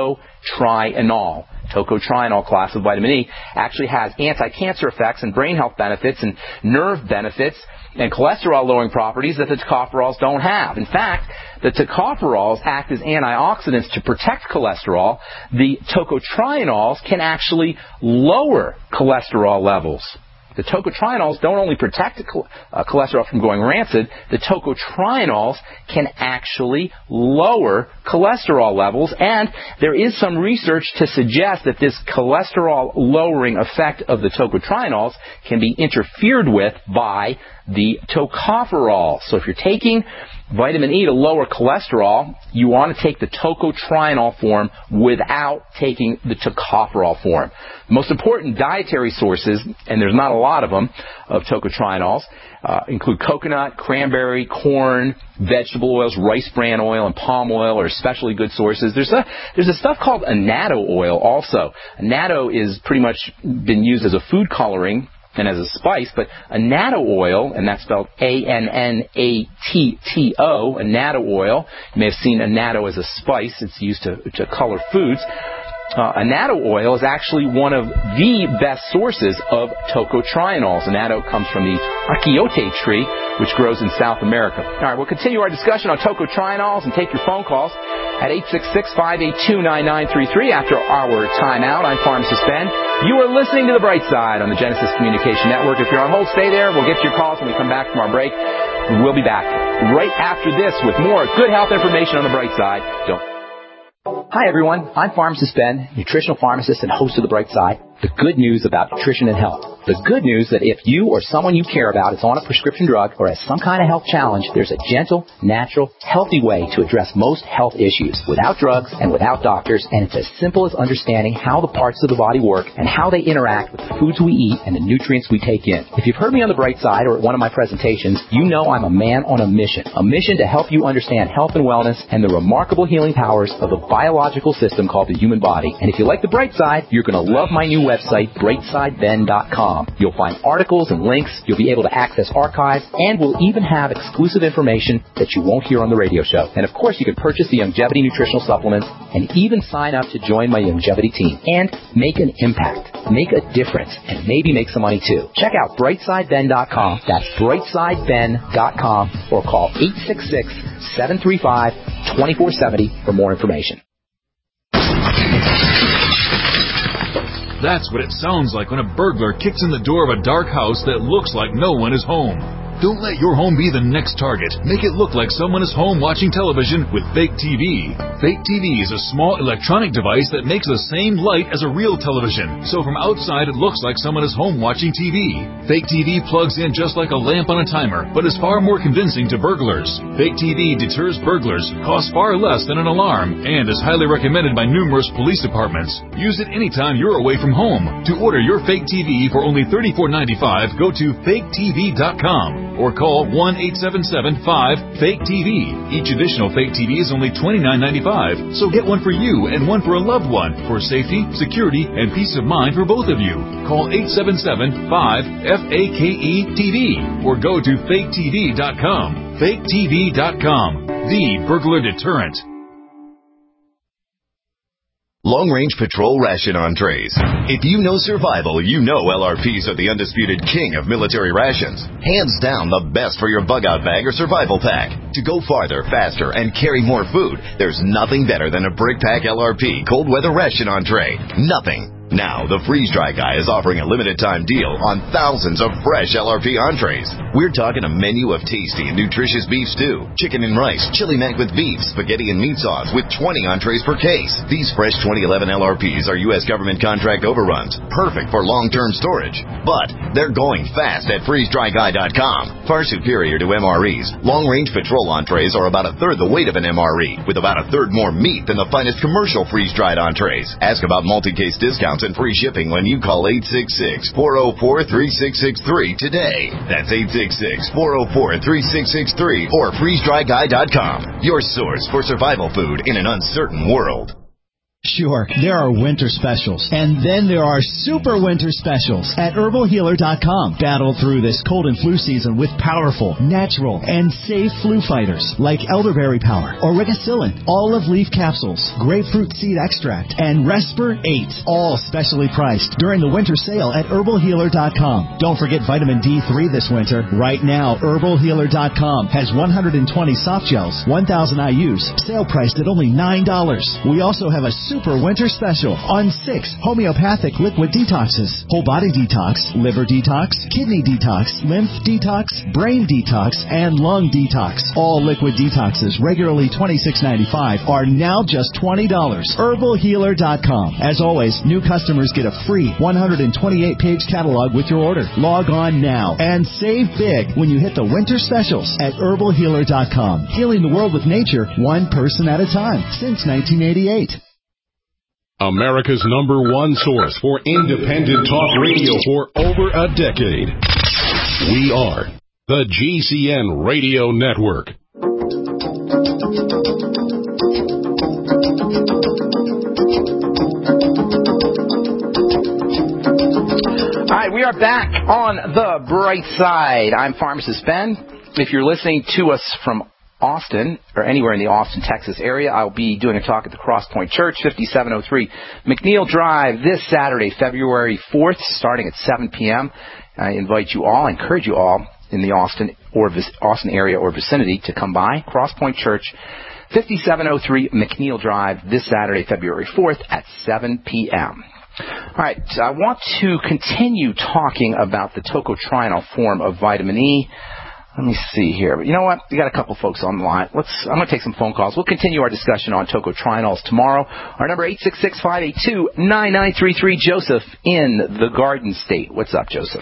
tocotrienol. Tocotrienol class of vitamin E actually has anti-cancer effects and brain health benefits and nerve benefits and cholesterol-lowering properties that the tocopherols don't have. In fact, the tocopherols act as antioxidants to protect cholesterol. The tocotrienols can actually lower cholesterol levels. The tocotrienols don't only protect uh, cholesterol from going rancid, the tocotrienols can actually lower cholesterol levels, and there is some research to suggest that this cholesterol-lowering effect of the tocotrienols can be interfered with by the tocopherols. So if you're taking vitamin E to lower cholesterol, you want to take the tocotrienol form without taking the tocopherol form. The most important dietary sources, and there's not a lot of them, of tocotrienols, uh, include coconut, cranberry, corn, vegetable oils, rice bran oil, and palm oil are especially good sources. There's a, there's a stuff called annatto oil also. Annatto is pretty much been used as a food coloring and as a spice, but annatto oil, and that's spelled A N N A T T O, annatto oil. You may have seen annatto as a spice. It's used to, to color foods. Uh, annatto oil is actually one of the best sources of tocotrienols. Annatto comes from the achiote tree, which grows in South America. All right, we'll continue our discussion on tocotrienols and take your phone calls at eight six six, five eight two, nine nine three three after our timeout. I'm Pharmacist Ben. You are listening to The Bright Side on the Genesis Communication Network. If you're on hold, stay there. We'll get to your calls when we come back from our break. We'll be back right after this with more good health information on The Bright Side. Don't Hi, everyone. I'm Pharmacist Ben, nutritional pharmacist and host of The Bright Side. The good news about nutrition and health. The good news that if you or someone you care about is on a prescription drug or has some kind of health challenge, there's a gentle, natural, healthy way to address most health issues without drugs and without doctors, and it's as simple as understanding how the parts of the body work and how they interact with the foods we eat and the nutrients we take in. If you've heard me on The Bright Side or at one of my presentations, you know I'm a man on a mission. A mission to help you understand health and wellness and the remarkable healing powers of the biological system called the human body. And if you like The Bright Side, you're going to love my new website, bright side ben dot com. You'll find articles and links, you'll be able to access archives, and we'll even have exclusive information that you won't hear on the radio show. And of course, you can purchase the Youngevity nutritional supplements and even sign up to join my Youngevity team and make an impact, make a difference, and maybe make some money too. Check out bright side ben dot com. That's bright side ben dot com, or call eight six six, seven three five, two four seven zero for more information.
That's what it sounds like when a burglar kicks in the door of a dark house that looks like no one is home. Don't let your home be the next target. Make it look like someone is home watching television with Fake T V. Fake T V is a small electronic device that makes the same light as a real television. So from outside, it looks like someone is home watching T V. Fake T V plugs in just like a lamp on a timer, but is far more convincing to burglars. Fake T V deters burglars, costs far less than an alarm, and is highly recommended by numerous police departments. Use it anytime you're away from home. To order your Fake T V for only thirty-four ninety-five, go to fake t v dot com. Or call one eight seven seven, five, fake T V. Each additional Fake T V is only twenty-nine ninety-five, so get one for you and one for a loved one for safety, security, and peace of mind for both of you. Call eight seven seven, five, F A K E T V or go to fake t v dot com. fake t v dot com, the burglar deterrent.
Long Range Patrol Ration Entrees. If you know survival, you know L R Ps are the undisputed king of military rations. Hands down the best for your bug-out bag or survival pack. To go farther, faster, and carry more food, there's nothing better than a Brick Pack L R P Cold Weather Ration Entree. Nothing. Now, the Freeze Dry Guy is offering a limited-time deal on thousands of fresh L R P entrees. We're talking a menu of tasty and nutritious beef stew, chicken and rice, chili mac with beef, spaghetti and meat sauce with twenty entrees per case. These fresh twenty eleven L R Ps are U S government contract overruns, perfect for long-term storage. But they're going fast at freeze dry guy dot com. Far superior to M R Es, long-range patrol entrees are about a third the weight of an M R E, with about a third more meat than the finest commercial freeze-dried entrees. Ask about multi-case discounts and free shipping when you call eight six six, four oh four, three six six three today. That's eight six six, four oh four, three six six three or freeze dry guy dot com. Your source for survival food in an uncertain world.
Sure, there are winter specials, and then there are super winter specials at herbal healer dot com. Battle through this cold and flu season with powerful, natural, and safe flu fighters like elderberry power, auricicillin, olive leaf capsules, grapefruit seed extract, and Respir eight, all specially priced during the winter sale at herbal healer dot com. Don't forget vitamin D three this winter. Right now, herbal healer dot com has one hundred twenty soft gels, one thousand I U's, sale priced at only nine dollars. We also have a super winter special on six homeopathic liquid detoxes: whole body detox, liver detox, kidney detox, lymph detox, brain detox, and lung detox. All liquid detoxes, regularly twenty-six ninety-five, are now just twenty dollars. herbal healer dot com. As always, new customers get a free one hundred twenty-eight page catalog with your order. Log on now and save big when you hit the winter specials at herbal healer dot com. Healing the world with nature, one person at a time, since nineteen eighty-eight.
America's number one source for independent talk radio for over a decade. We are the G C N Radio Network.
All right, we are back on the bright side. I'm Pharmacist Ben. If you're listening to us from Austin, or anywhere in the Austin, Texas area, I'll be doing a talk at the Crosspoint Church, fifty-seven oh three McNeil Drive, this Saturday, February fourth, starting at seven p.m. I invite you all, I encourage you all in the Austin or Austin area or vicinity to come by. Crosspoint Church, fifty-seven oh three McNeil Drive, this Saturday, February fourth at seven p.m. All right, I want to continue talking about the tocotrienol form of vitamin E. Let me see here. You know what? We got a couple folks on the line. Let's. I'm going to take some phone calls. We'll continue our discussion on tocotrienols tomorrow. Our number eight six six, five eight two, nine nine three three. Joseph in the Garden State. What's up, Joseph?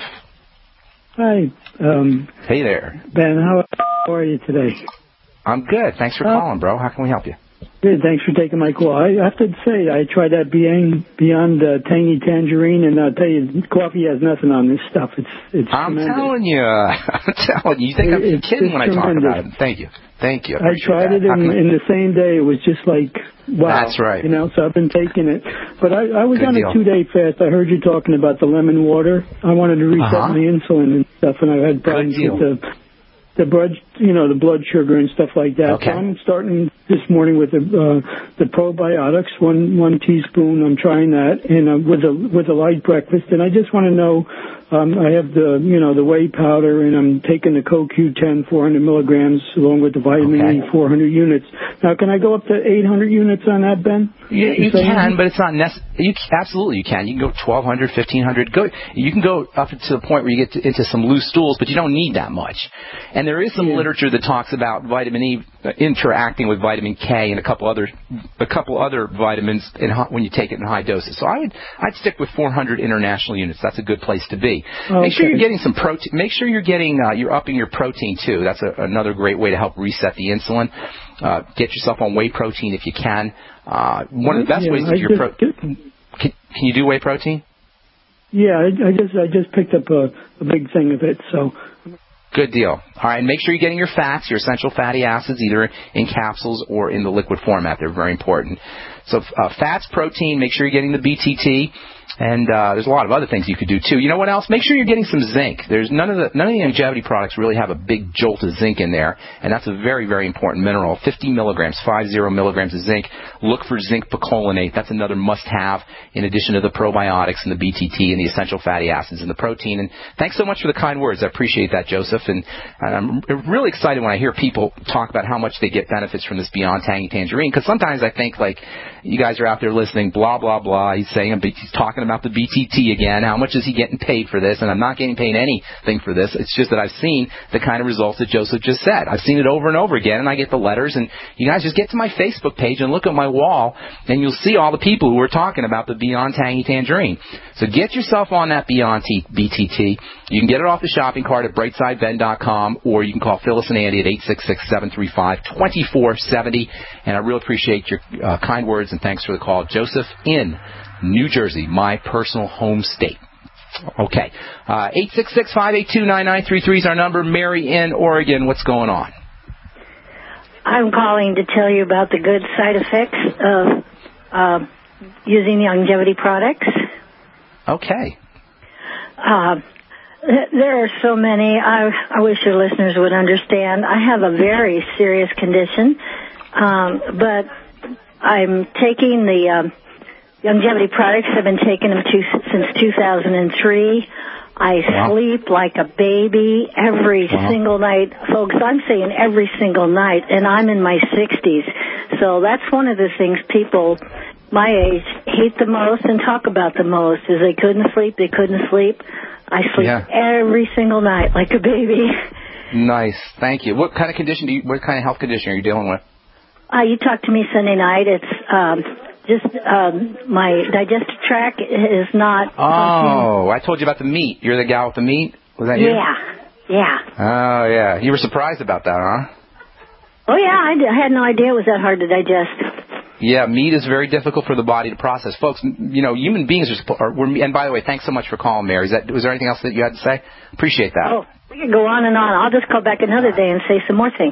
Hi. Um,
hey there.
Ben, how, how are you today?
I'm good. Thanks for uh, calling, bro. How can we help you?
Good. Thanks for taking my call. I have to say, I tried that Beyond, Beyond uh, Tangy Tangerine, and I'll tell you, coffee has nothing on this stuff. It's it's
I'm
tremendous.
telling you. I'm telling you. You think I'm
it's,
kidding
it's
when I
tremendous.
talk about it. Thank you. Thank you. I,
I tried
that.
it in, in the same day. It was just like, wow.
That's right.
You know, so I've been taking it. But I, I was
Good
on
deal.
a two-day fast. I heard you talking about the lemon water. I wanted to reset
uh-huh.
my insulin and stuff, and I had problems with the... the blood, you know, the blood sugar and stuff like that.
Okay.
So I'm starting this morning with the uh, the probiotics, one one teaspoon. I'm trying that, and uh, with a with a light breakfast. And I just want to know, um, I have the you know the whey powder, and I'm taking the Co Q ten, four hundred milligrams, along with the vitamin
okay.
E, four hundred units. Now, can I go up to eight hundred units on that, Ben?
You, you can, but it's not necessary. You absolutely you can. You can go twelve hundred, fifteen hundred. Go. You can go up to the point where you get to, into some loose stools, but you don't need that much. And there is some yeah. literature that talks about vitamin E interacting with vitamin K and a couple other a couple other vitamins in, when you take it in high doses. So I would I'd stick with four hundred international units. That's a good place to be. Okay. Make sure you're getting some protein. Make sure you're getting uh, you're upping your protein too. That's a, another great way to help reset the insulin. Uh, get yourself on whey protein if you can. Uh, one of the best
yeah,
ways to
I
get your pro- can, can you do whey protein?
Yeah, I, I just I just picked up a, a big thing of it. So.
Good deal. All right, make sure you're getting your fats, your essential fatty acids, either in capsules or in the liquid format. They're very important. So uh, fats, protein, make sure you're getting the B T T. And uh, there's a lot of other things you could do too. You know what else? Make sure you're getting some zinc. There's none of the none of the longevity products really have a big jolt of zinc in there, and that's a very, very important mineral. fifty milligrams, five zero milligrams of zinc. Look for zinc picolinate. That's another must-have in addition to the probiotics and the B T T and the essential fatty acids and the protein. And thanks so much for the kind words. I appreciate that, Joseph. And, and I'm really excited when I hear people talk about how much they get benefits from this Beyond Tangy Tangerine, because sometimes I think, like, you guys are out there listening, blah, blah, blah. He's saying, he's talking about the B T T again. How much is he getting paid for this? And I'm not getting paid anything for this. It's just that I've seen the kind of results that Joseph just said. I've seen it over and over again, and I get the letters. And you guys just get to my Facebook page and look at my wall, and you'll see all the people who are talking about the Beyond Tangy Tangerine. So get yourself on that Beyond T- B T T. You can get it off the shopping cart at brightside ben dot com, or you can call Phyllis and Andy at eight six six, seven three five, two four seven zero. And I really appreciate your uh, kind words, and thanks for the call. Joseph in New Jersey, my personal home state. Okay. Uh, eight six six, five eight two, nine nine three three is our number. Mary in Oregon, what's going on?
I'm calling to tell you about the good side effects of uh, using longevity products.
Okay.
Uh, th- there are so many. I, I wish your listeners would understand. I have a very serious condition, um, but I'm taking the um, longevity products. I've been taking them to, since two thousand three. I wow. sleep like a baby every wow. single night. Folks, I'm saying every single night, and I'm in my sixties. So that's one of the things people my age hate the most and talk about the most is they couldn't sleep, they couldn't sleep. I sleep yeah. every single night like a baby.
Nice. Thank you. What kind of condition do you, what kind of health condition are you dealing with?
Uh, you talked to me Sunday night. It's um, just um, my digestive tract is not.
Oh, I told you about the meat. You're the gal with the meat? Was that you?
Yeah, yeah.
Oh, yeah. You were surprised about that, huh?
Oh, yeah. I, d- I had no idea it was that hard to digest.
Yeah, meat is very difficult for the body to process. Folks, you know, human beings are, are we're, and by the way, thanks so much for calling, Mary. Is that, was there anything else that you had to say? Appreciate that.
Oh, we can go on and on. I'll just call back another day and say some more things.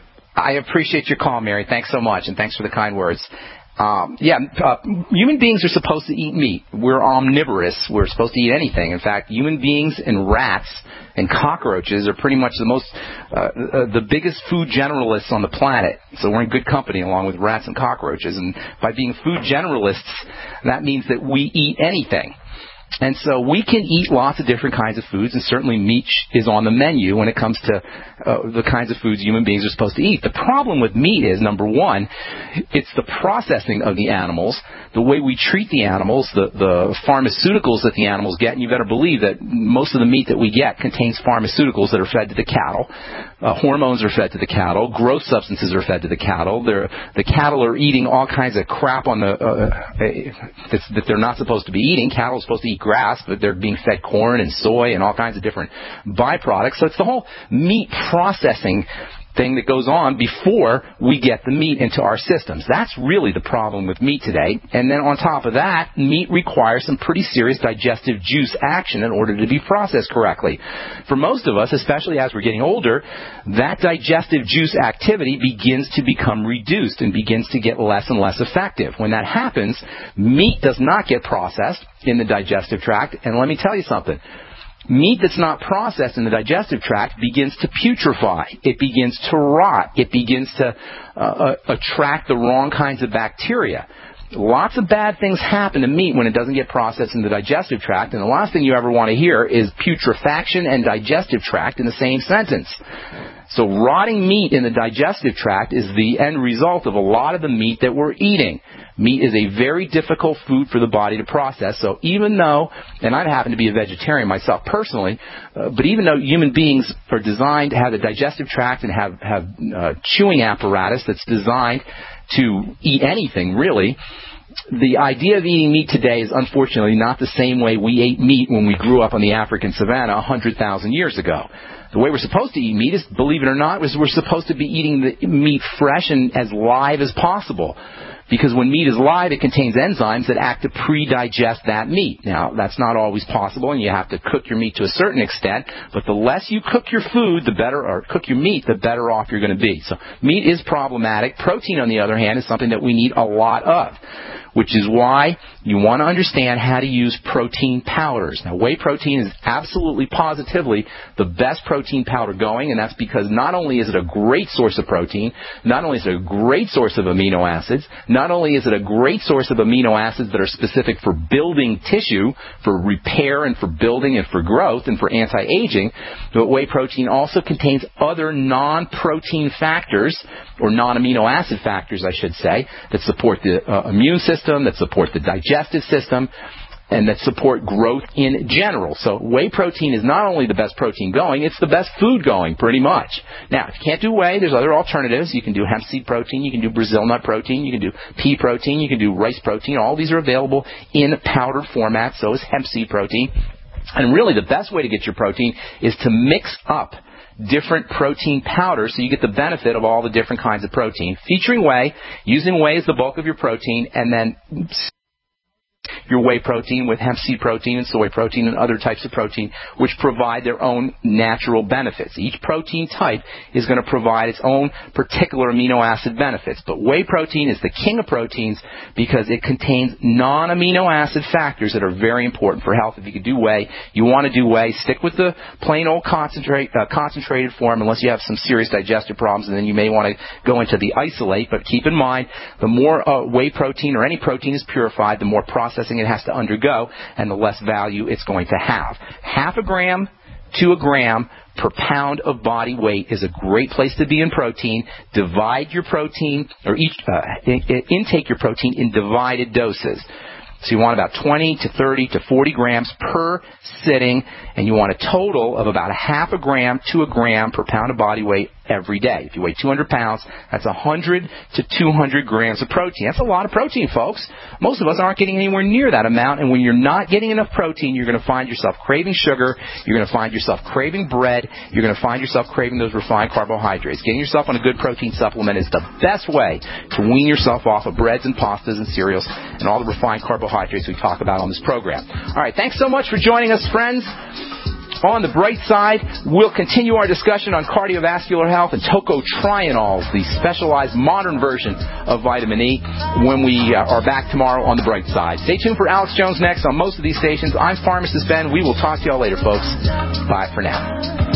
I appreciate your call, Mary. Thanks so much, and thanks for the kind words. Um, yeah, uh, human beings are supposed to eat meat. We're omnivorous. We're supposed to eat anything. In fact, human beings and rats and cockroaches are pretty much the most, uh, uh, the biggest food generalists on the planet. So we're in good company along with rats and cockroaches. And by being food generalists, that means that we eat anything. And so we can eat lots of different kinds of foods, and certainly meat is on the menu when it comes to uh, the kinds of foods human beings are supposed to eat. The problem with meat is, number one, it's the processing of the animals, the way we treat the animals, the, the pharmaceuticals that the animals get, and you better believe that most of the meat that we get contains pharmaceuticals that are fed to the cattle. Uh, hormones are fed to the cattle. Growth substances are fed to the cattle. They're, the cattle are eating all kinds of crap on the uh, that's, that they're not supposed to be eating. Cattle are supposed to eat grass, but they're being fed corn and soy and all kinds of different byproducts. So it's the whole meat processing thing that goes on before we get the meat into our systems. That's really the problem with meat today. And then on top of that, meat requires some pretty serious digestive juice action in order to be processed correctly. For most of us, especially as we're getting older, that digestive juice activity begins to become reduced and begins to get less and less effective. When that happens, meat does not get processed in the digestive tract. And let me tell you something. Meat that's not processed in the digestive tract begins to putrefy. It begins to rot. It begins to uh, uh, attract the wrong kinds of bacteria. Lots of bad things happen to meat when it doesn't get processed in the digestive tract, and the last thing you ever want to hear is putrefaction and digestive tract in the same sentence. So rotting meat in the digestive tract is the end result of a lot of the meat that we're eating. Meat is a very difficult food for the body to process. So even though, and I happen to be a vegetarian myself personally, uh, but even though human beings are designed to have a digestive tract and have, have uh, chewing apparatus that's designed to eat anything, really, the idea of eating meat today is unfortunately not the same way we ate meat when we grew up on the African savanna one hundred thousand years ago. The way we're supposed to eat meat is, believe it or not, is we're supposed to be eating the meat fresh and as live as possible. Because when meat is live, it contains enzymes that act to pre-digest that meat. Now, that's not always possible, and you have to cook your meat to a certain extent. But the less you cook your food, the better, or cook your meat, the better off you're going to be. So meat is problematic. Protein, on the other hand, is something that we need a lot of. which is why you want to understand how to use protein powders. Now, whey protein is absolutely positively the best protein powder going, and that's because not only is it a great source of protein, not only is it a great source of amino acids, not only is it a great source of amino acids that are specific for building tissue, for repair and for building and for growth and for anti-aging, but whey protein also contains other non-protein factors, or non-amino acid factors, I should say, that support the uh, immune system, that support the digestive system, and that support growth in general. So whey protein is not only the best protein going, it's the best food going, pretty much. Now, if you can't do whey, there's other alternatives. You can do hemp seed protein, you can do Brazil nut protein, you can do pea protein, you can do rice protein. All these are available in powder format, so is hemp seed protein. And really the best way to get your protein is to mix up different protein powders so you get the benefit of all the different kinds of protein. Featuring whey, using whey as the bulk of your protein, and then your whey protein with hemp seed protein and soy protein and other types of protein, which provide their own natural benefits. Each protein type is going to provide its own particular amino acid benefits. But whey protein is the king of proteins because it contains non-amino acid factors that are very important for health. If you could do whey, you want to do whey. Stick with the plain old concentrate, uh, concentrated form unless you have some serious digestive problems, and then you may want to go into the isolate. But keep in mind, the more uh, whey protein or any protein is purified, the more processing it has to undergo, and the less value it's going to have. Half a gram to a gram per pound of body weight is a great place to be in protein. Divide your protein, or each, uh, in, in, intake your protein in divided doses. So you want about twenty to thirty to forty grams per sitting, and you want a total of about a half a gram to a gram per pound of body weight every day. If you weigh two hundred pounds, that's one hundred to two hundred grams of protein. That's a lot of protein, folks. Most of us aren't getting anywhere near that amount, and when you're not getting enough protein, you're going to find yourself craving sugar, you're going to find yourself craving bread, you're going to find yourself craving those refined carbohydrates. Getting yourself on a good protein supplement is the best way to wean yourself off of breads and pastas and cereals and all the refined carbohydrates we talk about on this program. All right, thanks so much for joining us, friends. On the bright side, we'll continue our discussion on cardiovascular health and tocotrienols, the specialized modern version of vitamin E, when we uh, are back tomorrow on the bright side. Stay tuned for Alex Jones next on most of these stations. I'm Pharmacist Ben. We will talk to y'all later, folks. Bye for now.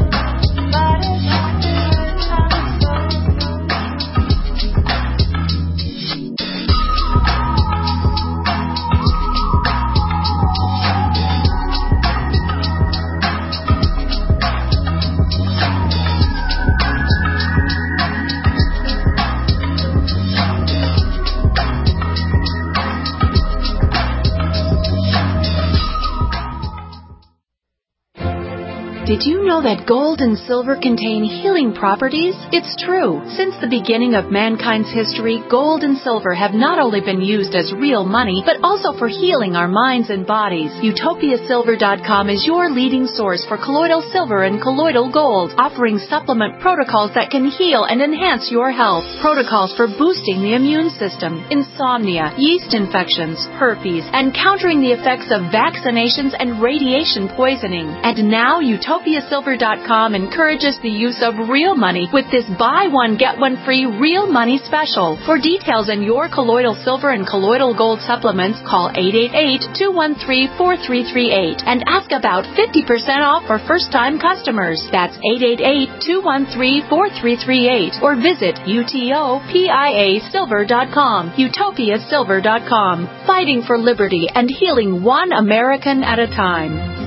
Did you know that gold and silver contain healing properties? It's true. Since the beginning of mankind's history, gold and silver have not only been used as real money, but also for healing our minds and bodies. Utopia Silver dot com is your leading source for colloidal silver and colloidal gold, offering supplement protocols that can heal and enhance your health. Protocols for boosting the immune system, insomnia, yeast infections, herpes, and countering the effects of vaccinations and radiation poisoning. And now Utopia Silver dot com encourages the use of real money with this buy one, get one free real money special. For details on your colloidal silver and colloidal gold supplements, call eight eight eight, two one three, four three three eight and ask about fifty percent off for first-time customers. That's eight eight eight, two one three, four three three eight or visit Utopia Silver dot com. Utopia Silver dot com. Fighting for liberty and healing one American at a time.